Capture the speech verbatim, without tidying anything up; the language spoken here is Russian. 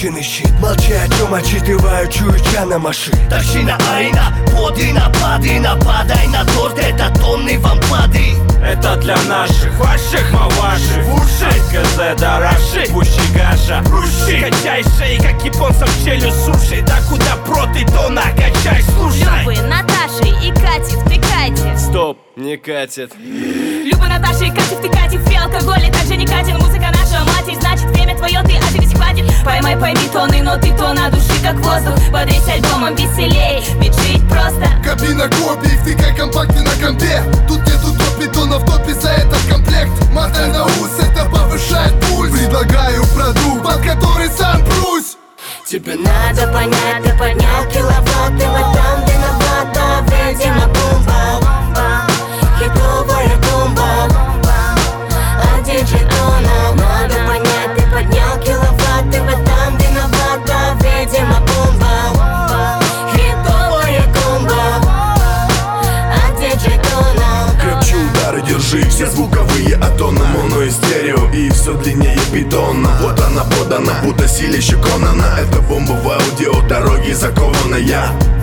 Единственный щит. Молчи, о чем отчитываю, чую чана маши. Тащина айна, поды, напады, нападай на торт, это тонны вам плоды. Это для наших, ваших, маваши, уши, КЗ, дараши, пущи гаша, руши. Качай шеи, как японцам челюсть суши. Да куда проты, то накачай, слушай. Любы, Наташи и Кати, втыкайте. Стоп, не катит. Любы, Наташи и Кати, втыкайте. В алкоголе также не катит. Музыка наша матерь, значит время твое, ты, а ты ведь хватит. Поймай, пойми тоны, но ты то на души, как воздух. Бодрись альбомом, веселей, ведь жить просто. Кабина копий, втыкай компакты на компе. Тут нету топи, тонов в топе за этот комплект. Мотай на ус, это повышает пульс. Предлагаю продукт, под который сам прусь. Тебе надо понять, ты поднял киловатт, и в этом виновата, видимо, бомба. Хитовая бомба. А диджей Дона, надо понять, ты поднял киловатт, и в этом виновата, видимо, бомба. Хитовая бомба. А диджей Дона. Крепче удары держи, все звуковые атона. Моно и стерео, и все длиннее бетона. Вот она подана, будто силище Конана. Это бомба в аудио, дороги закованная.